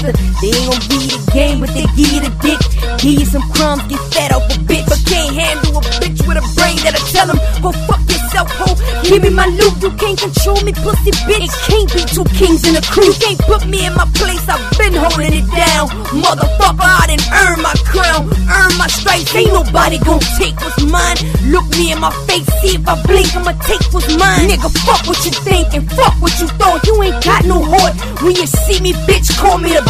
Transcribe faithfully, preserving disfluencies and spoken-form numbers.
gangster. They ain't gon' be the game, but they give you the dick. Give you some crumbs, get fat off a bitch. But can't handle a bitch with a brain that'll tell him, go fuck yourself, ho. Give me my loot, you can't control me, pussy bitch. It can't be two kings in a crew. You can't put me in my place, I've been holding it down. Motherfucker, I done earned my crown, earned my stripes. Ain't nobody gon' take what's mine. Look me in my face, see if I blink, I'ma take what's mine. Nigga, fuck what you think and fuck what you thought. You ain't got no heart. When you see me, bitch, call me the